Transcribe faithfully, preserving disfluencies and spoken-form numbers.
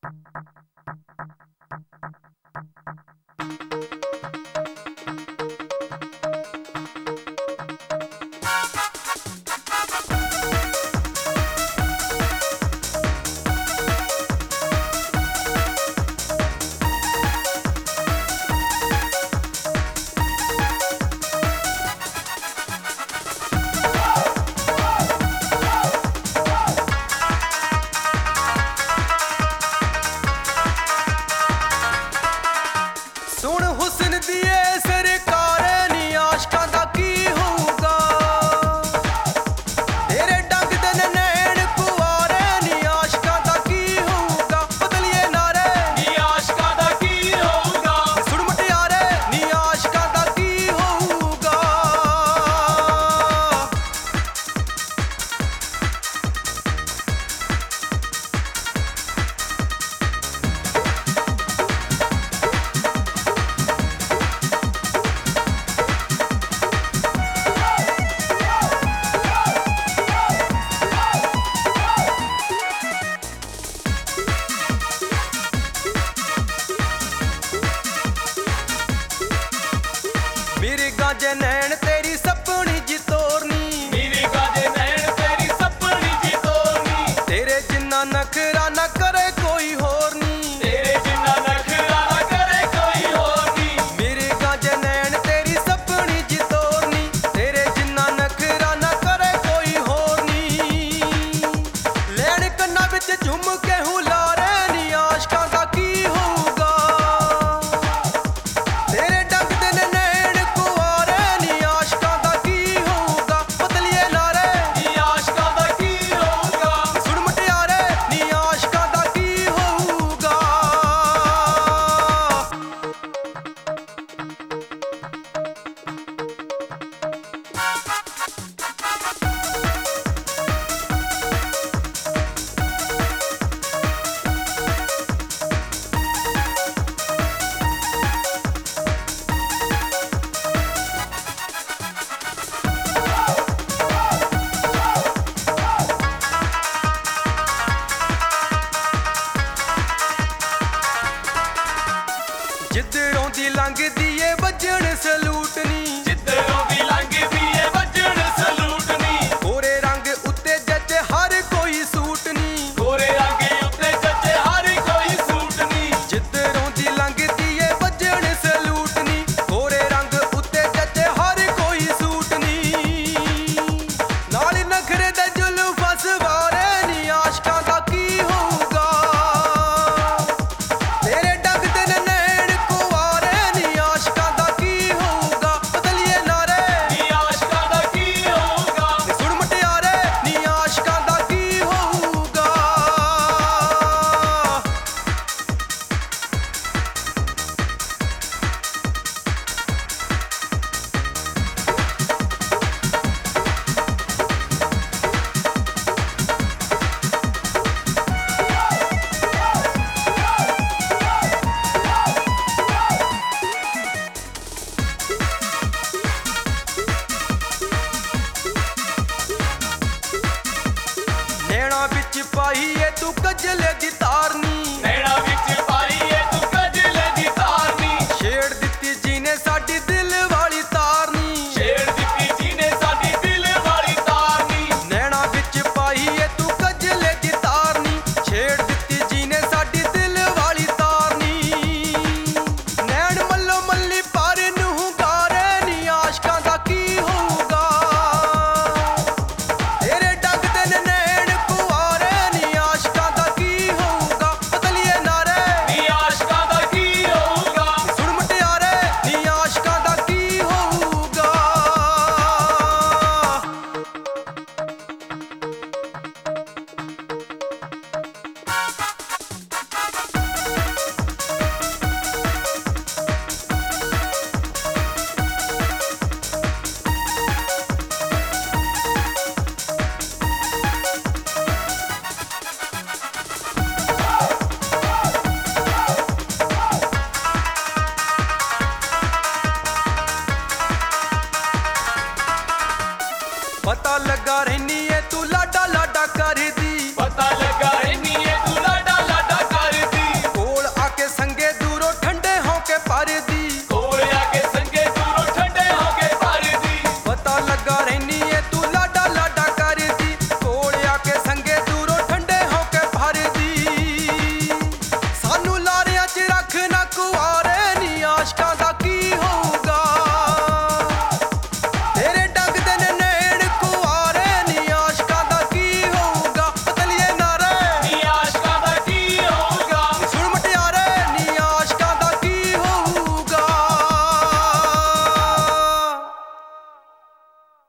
ਸੁਣ ਹੁਸਨ ਦੀਏ ਸਰਕਾਰੇ ਨੀ ਆਸ਼ਕਾਂ ਦਾ ਕੀ ਹੋਊਗਾ। ਤੇਰੇ ਡੰਗ ਦੇ ਨੇ ਨੈਣ ਕੁਆਰੇ ਨੀ ਆਸ਼ਕਾਂ ਦਾ ਕੀ ਹੋਊਗਾ। ਬਦਲੀਏ ਨਾਰੇ ਨੀ ਆਸ਼ਕਾਂ ਦਾ ਕੀ ਹੋਊਗਾ। ਸੁਣ ਮੁਟਿਆਰੇ ਨੀ ਆਸ਼ਕਾਂ ਦਾ ਕੀ ਹੋਊਗਾ। ਮੇਰੇ ਗਾਜੇ ਨੈਣ ਤੇਰੀ ਸੱਪਣੀ ਜੀ ਤੋਰਨੀ। ਮੇਰੇ ਗਾਜੇ ਨੈਣ ਤੇਰੀ ਸੱਪਣੀ ਜੀ ਤੋਰਨੀ। ਤੇਰੇ ਜਿੰਨਾ ਨਖਰਾ ਨਾ ਕਰੇ ਕੋਈ ਹੋਰ ਨੀ। ਤੇਰੇ ਜਿੰਨਾ ਨਖਰਾ ਨਾ ਕਰੇ ਕੋਈ ਹੋਰ ਨੀ। ਮੇਰੇ ਗਾਜੇ ਨੈਣ ਤੇਰੀ ਸੱਪਣੀ ਜੀ ਤੋਰਨੀ। ਤੇਰੇ ਜਿੰਨਾ ਨਖਰਾ ਨਾ ਕਰੇ ਕੋਈ ਹੋਰ ਨੀ। ਲੈਣ ਕੰਨਾਂ ਵਿੱਚ ਝੁੰਮ ਕੇ ਹੁਲਾਰੇ ਨੀ ਆਸ਼ਕਾਂ ਦਾ ਕੀ ਹੋਊਗਾ। ਤੇਰੇ ਡੰਗ ਦੇ ਨੇ ਨੈਣ ਕੁਆਰੇ ਨੀ ਆਸ਼ਕਾਂ ਦਾ ਕੀ ਹੋਊਗਾ। ਬਦਲੀਏ ਨਾਰੇ ਨੀ ਆਸ਼ਕਾਂ ਦਾ ਕੀ ਹੋਊਗਾ। ਸੁਣ ਮੁਟਿਆਰੇ ਨੀ ਆਸ਼ਕਾਂ ਦਾ ਕੀ ਹੋਊਗਾ। ਜਿੱਦ